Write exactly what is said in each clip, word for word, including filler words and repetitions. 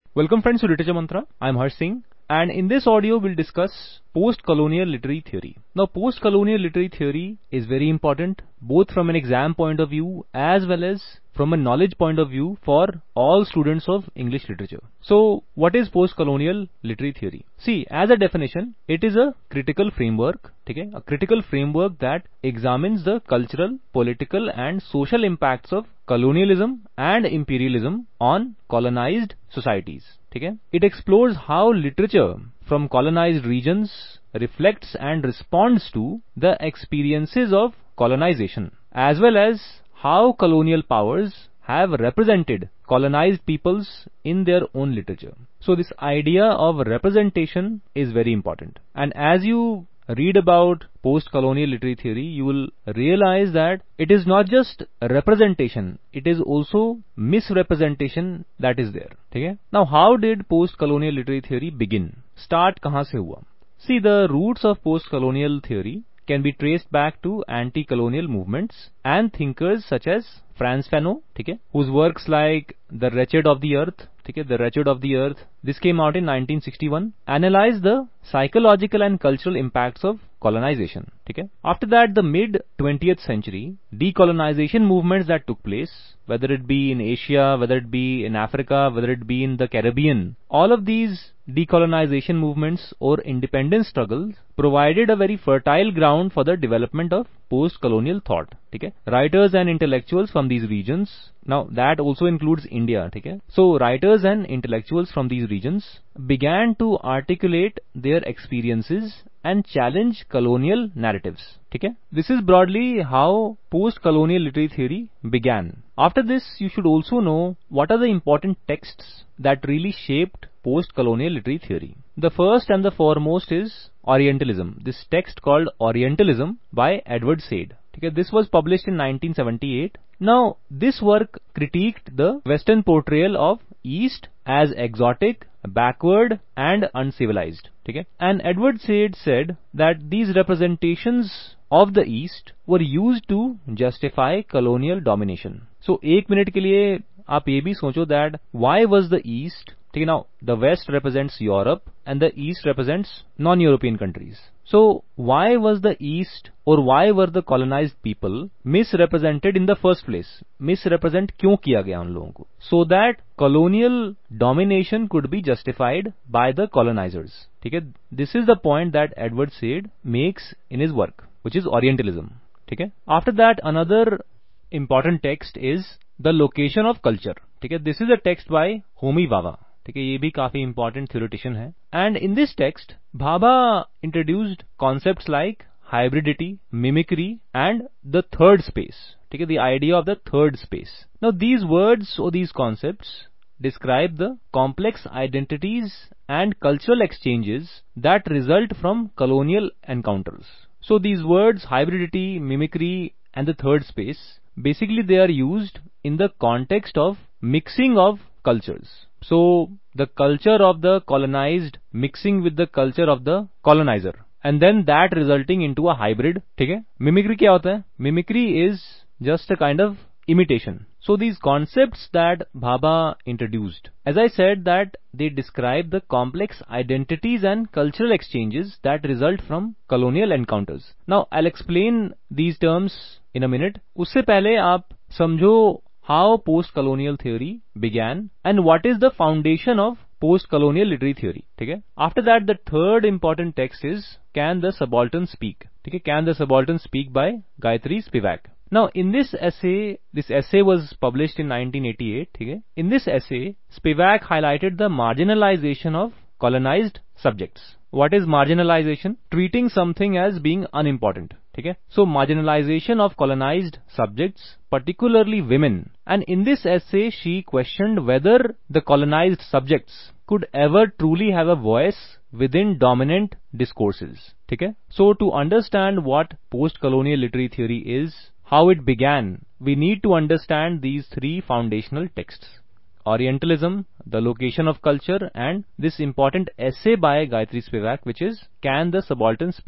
Welcome friends to Literature Mantra. I am Harsh Singh, and in this audio we'll discuss post-colonial literary theory. Now post-colonial literary theory is very important both from an exam point of view as well as from a knowledge point of view for all students of English literature. So what is post-colonial literary theory? See, as a definition, it is a critical framework, okay? A critical framework that examines the cultural, political and social impacts of colonialism and imperialism on colonized societies. Okay? It explores how literature from colonized regions reflects and responds to the experiences of colonization, as well as how colonial powers have represented colonized peoples in their own literature. So this idea of representation is very important. And as you read about post-colonial literary theory, you will realize that it is not just representation, it is also misrepresentation that is there. Okay? Now, how did post-colonial literary theory begin? Start kahan se hua? See, the roots of post-colonial theory can be traced back to anti-colonial movements and thinkers such as Frantz Fanon, okay, whose works like The Wretched of the Earth, okay, The Wretched of the Earth, this came out in nineteen sixty-one, analyzed the psychological and cultural impacts of colonization. Okay. After that, the mid-twentieth century, decolonization movements that took place, whether it be in Asia, whether it be in Africa, whether it be in the Caribbean, all of these decolonization movements or independence struggles provided a very fertile ground for the development of post-colonial thought. Okay. Writers and intellectuals from these regions, now that also includes India. Okay. So writers and intellectuals from these regions began to articulate their experiences and challenge colonial narratives. Okay. This is broadly how post-colonial literary theory began. After this, you should also know what are the important texts that really shaped post-colonial literary theory. The first and the foremost is Orientalism. This text called Orientalism by Edward Said. Okay, this was published in nineteen seventy-eight. Now, this work critiqued the Western portrayal of East as exotic, backward and uncivilized. Okay? And Edward Said said that these representations of the East were used to justify colonial domination. So, एक minute के लिए आप ये भी सोचो that why was the East, okay, now the West represents Europe and the East represents non-European countries. So, why was the East or why were the colonized people misrepresented in the first place? Misrepresent क्यों किया गया उन लोगों को? So that colonial domination could be justified by the colonizers. ठीक है? This is the point that Edward Said makes in his work, which is Orientalism. ठीक है? After that, another important text is The Location of Culture. ठीक है? This is a text by Homi Bhabha. ठीक है, ये भी काफी important theoretician है. And in this text, Bhabha introduced concepts like hybridity, mimicry, and the third space. ठीक है, the idea of the third space. Now, these words or these concepts describe the complex identities and cultural exchanges that result from colonial encounters. So, these words, hybridity, mimicry, and the third space, basically they are used in the context of mixing of cultures. So, the culture of the colonized mixing with the culture of the colonizer, and then that resulting into a hybrid. ठीक है? Mimicry क्या होता है? Mimicry is just a kind of imitation. So, these concepts that Bhabha introduced, as I said, that they describe the complex identities and cultural exchanges that result from colonial encounters. Now, I'll explain these terms in a minute. उससे पहले आप समझो how post-colonial theory began and what is the foundation of post-colonial literary theory. Okay? After that, the third important text is Can the Subaltern Speak? Okay? Can the Subaltern Speak by Gayatri Spivak. Now, in this essay, this essay was published in nineteen eighty-eight. Okay? In this essay, Spivak highlighted the marginalization of colonized subjects. What is marginalization? Treating something as being unimportant. Okay? So, marginalization of colonized subjects, particularly women. And in this essay, she questioned whether the colonized subjects could ever truly have a voice within dominant discourses. Okay? So, to understand what post-colonial literary theory is, how it began, we need to understand these three foundational texts. Orientalism, The Location of Culture, and this important essay by Gayatri Spivak, which is Can the Subaltern Speak?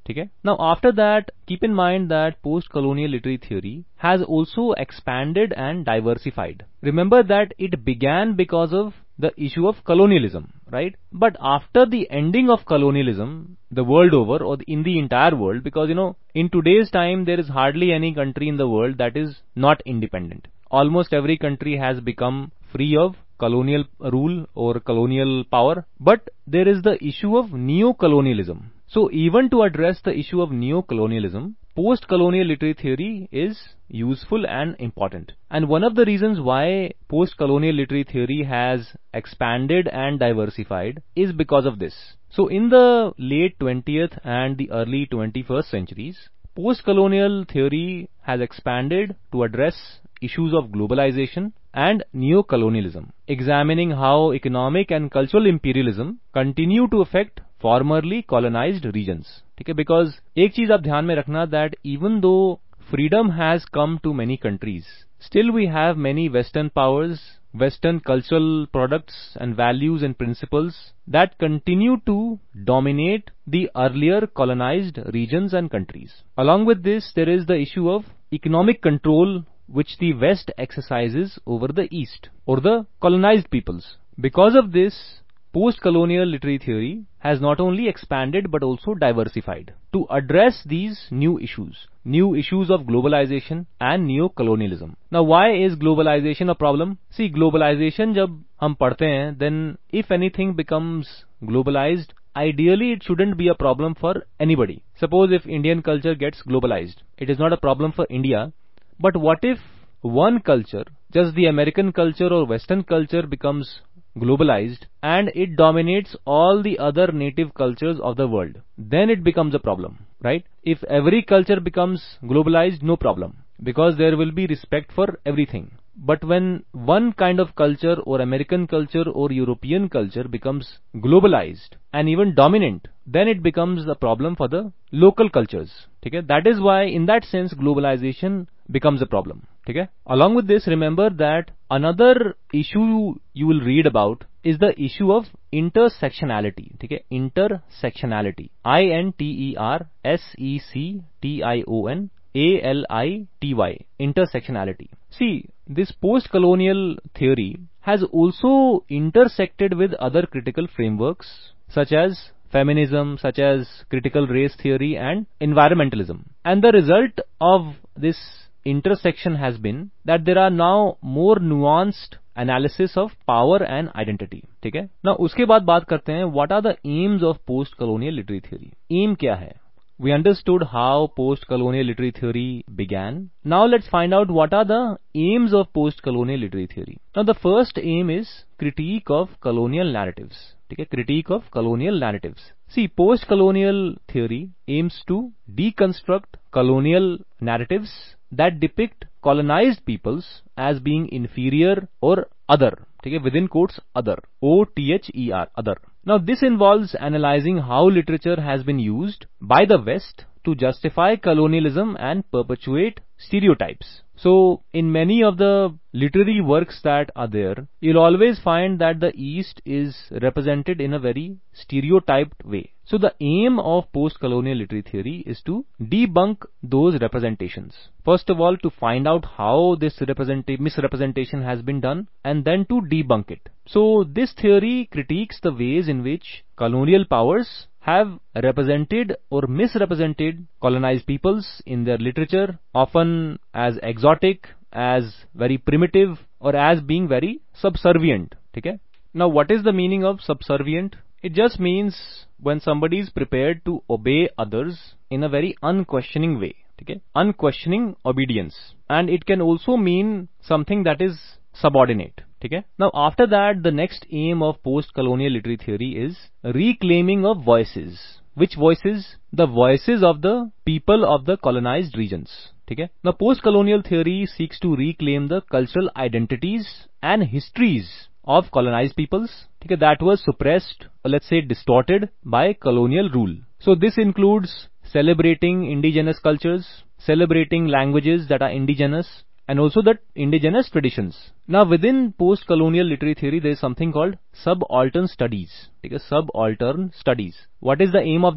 ठीक है. Now after that, keep in mind that post-colonial literary theory has also expanded and diversified. Remember that it began because of the issue of colonialism, right? But after the ending of colonialism, the world over or in the entire world, because you know, in today's time there is hardly any country in the world that is not independent. Almost every country has become free of colonial rule or colonial power, but there is the issue of neo-colonialism. So even to address the issue of neo-colonialism, post-colonial literary theory is useful and important. And one of the reasons why post-colonial literary theory has expanded and diversified is because of this. So in the late twentieth and the early twenty-first centuries, post-colonial theory has expanded to address issues of globalization and neo-colonialism, examining how economic and cultural imperialism continue to affect formerly colonized regions. ठीक है, because एक चीज आप ध्यान में रखना that even though freedom has come to many countries, still we have many Western powers, Western cultural products and values and principles that continue to dominate the earlier colonized regions and countries. Along with this, there is the issue of economic control which the West exercises over the East or the colonized peoples. Because of this, post-colonial literary theory has not only expanded but also diversified to address these new issues, new issues of globalization and neo-colonialism. Now, why is globalization a problem? See, globalization जब हम पढ़ते हैं, then if anything becomes globalized, ideally it shouldn't be a problem for anybody. Suppose if Indian culture gets globalized, it is not a problem for India. But what if one culture, just the American culture or Western culture becomes globalized and it dominates all the other native cultures of the world? Then it becomes a problem, right? If every culture becomes globalized, no problem, because there will be respect for everything. But when one kind of culture or American culture or European culture becomes globalized and even dominant, then it becomes a problem for the local cultures. Okay? That is why in that sense globalization becomes a problem. Okay? Along with this, remember that another issue you will read about is the issue of intersectionality. Okay? Intersectionality. I N T E R S E C T I O N A L I T Y. Intersectionality. See, this post-colonial theory has also intersected with other critical frameworks such as feminism, such as critical race theory and environmentalism. And the result of this intersection has been that there are now more nuanced analysis of power and identity. ठीक है? Now उसके बाद बात करते हैं what are the aims of post-colonial literary theory. Aim क्या है? We understood how post-colonial literary theory began. Now let's find out what are the aims of post-colonial literary theory. Now the first aim is critique of colonial narratives. Okay, critique of colonial narratives. See, post-colonial theory aims to deconstruct colonial narratives that depict colonized peoples as being inferior or other. Okay, within quotes, other. O T H E R, other. Now this involves analyzing how literature has been used by the West to justify colonialism and perpetuate stereotypes. So in many of the literary works that are there, you'll always find that the East is represented in a very stereotyped way. So the aim of post-colonial literary theory is to debunk those representations. First of all, to find out how this represent- misrepresentation has been done, and then to debunk it. So this theory critiques the ways in which colonial powers have represented or misrepresented colonized peoples in their literature, often as exotic, as very primitive, or as being very subservient. Okay? Now what is the meaning of subservient? It just means when somebody is prepared to obey others in a very unquestioning way. Okay? Unquestioning obedience. And it can also mean something that is subordinate. Okay? Now after that, the next aim of post-colonial literary theory is reclaiming of voices. Which voices? The voices of the people of the colonized regions. Okay? Now post-colonial theory seeks to reclaim the cultural identities and histories of colonized peoples, okay, that was suppressed, or let's say distorted by colonial rule. So this includes celebrating indigenous cultures, celebrating languages that are indigenous, and also the indigenous traditions. Now within post-colonial literary theory, there is something called subaltern studies. Okay, subaltern studies. What is the aim of this?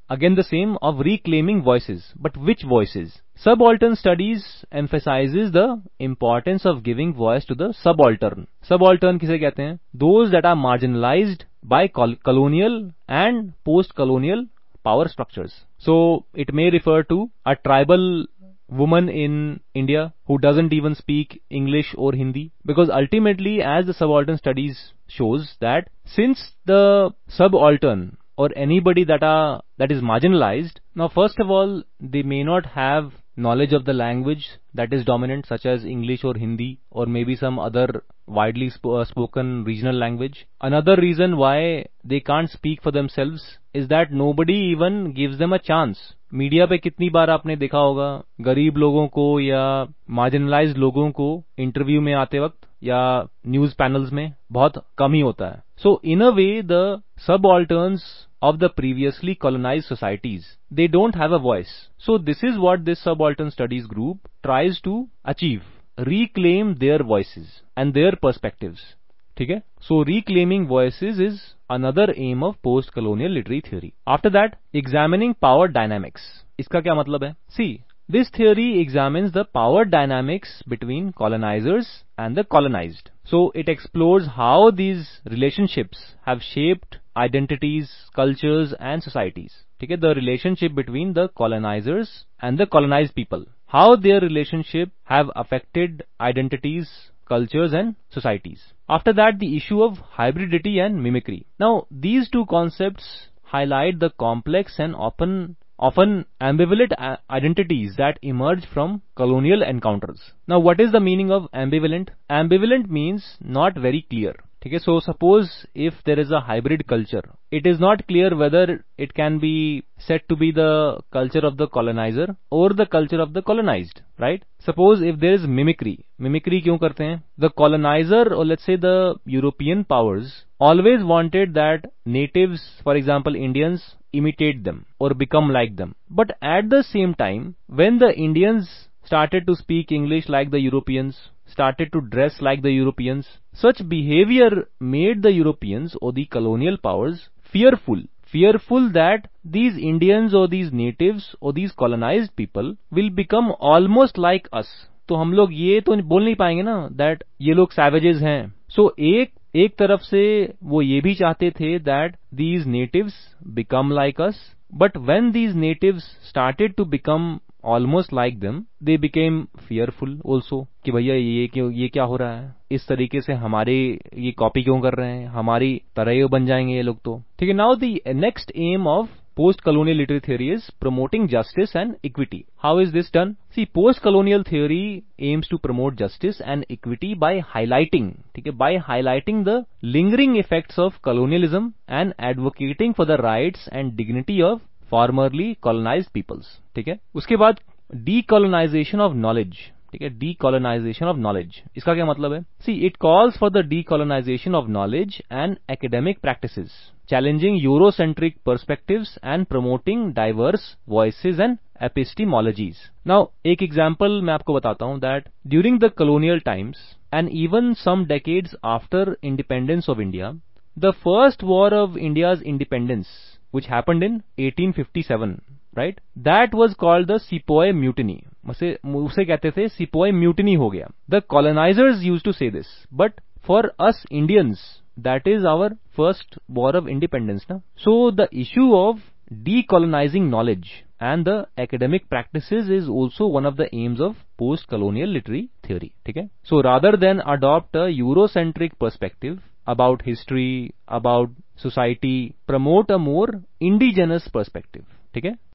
again the same of reclaiming voices. But which voices? Subaltern studies emphasizes the importance of giving voice to the subaltern. Subaltern किसे कहते हैं? Those that are marginalized by colonial and post-colonial power structures. So it may refer to a tribal woman in India who doesn't even speak English or Hindi, because ultimately, as the subaltern studies shows, that since the subaltern or anybody that are that is marginalized, now first of all they may not have knowledge of the language that is dominant, such as English or Hindi or maybe some other widely sp- uh, spoken regional language. Another reason why they can't speak for themselves is that nobody even gives them a chance. Media पे कितनी बार आपने देखा होगा गरीब लोगों को या marginalised लोगों को इंटरव्यू में आते वक्त या न्यूज पैनल्स में बहुत कम ही होता है. So in a way the subalterns of the previously colonized societies, they don't have a voice. So this is what this subaltern studies group tries to achieve: reclaim their voices and their perspectives. ठीक है? So reclaiming voices is another aim of post-colonial literary theory. After that, examining power dynamics. इसका क्या मतलब है? See, this theory examines the power dynamics between colonizers and the colonized. So it explores how these relationships have shaped identities, cultures and societies. ठीक है? The relationship between the colonizers and the colonized people. How their relationship have affected identities, cultures and societies. After that, the issue of hybridity and mimicry. Now, these two concepts highlight the complex and often often ambivalent identities that emerge from colonial encounters. Now, what is the meaning of ambivalent? Ambivalent means not very clear. ठीक है? So suppose if there is a hybrid culture, it is not clear whether it can be said to be the culture of the colonizer or the culture of the colonized, right? Suppose if there is mimicry. Mimicry क्यों करते हैं? The colonizer, or let's say the European powers, always wanted that natives, for example Indians, imitate them or become like them. But at the same time, when the Indians started to speak English like the Europeans, started to dress like the Europeans, such behavior made the Europeans or the colonial powers fearful. Fearful that these Indians or these natives or these colonized people will become almost like us. तो हम लोग ये तो बोल नहीं पाएंगे ना that ये लोग savages हैं. So एक एक तरफ से वो ये भी चाहते थे that these natives become like us, but when these natives started to become almost like them, they became fearful also कि भैया ये क्यों ये क्या हो रहा है, इस तरीके से हमारे ये कॉपी क्यों कर रहे हैं, हमारी तरह ही बन जाएंगे ये लोग तो. ठीक है? Now the next aim of post-colonial literary theory is promoting justice and equity. How is this done? See, post-colonial theory aims to promote justice and equity by highlighting, ठीक है, by highlighting the lingering effects of colonialism and advocating for the rights and dignity of formerly colonized peoples. ठीक है? उसके बाद decolonization of knowledge. ठीक है? Decolonization of knowledge. इसका क्या मतलब है? See, it calls for the decolonization of knowledge and academic practices, challenging Eurocentric perspectives and promoting diverse voices and epistemologies. Now, एक example मैं आपको बताता हूँ that during the colonial times and even some decades after independence of India, the first war of India's independence, which happened in eighteen fifty-seven, right? That was called the Sepoy Mutiny. उसे उसे कहते थे Sepoy Mutiny हो गया. The colonizers used to say this, but for us Indians, that is our first war of independence, na? So the issue of decolonizing knowledge and the academic practices is also one of the aims of post-colonial literary theory. ठीक है? So rather than adopt a Eurocentric perspective about history, about society, promote a more indigenous perspective. ठीक है?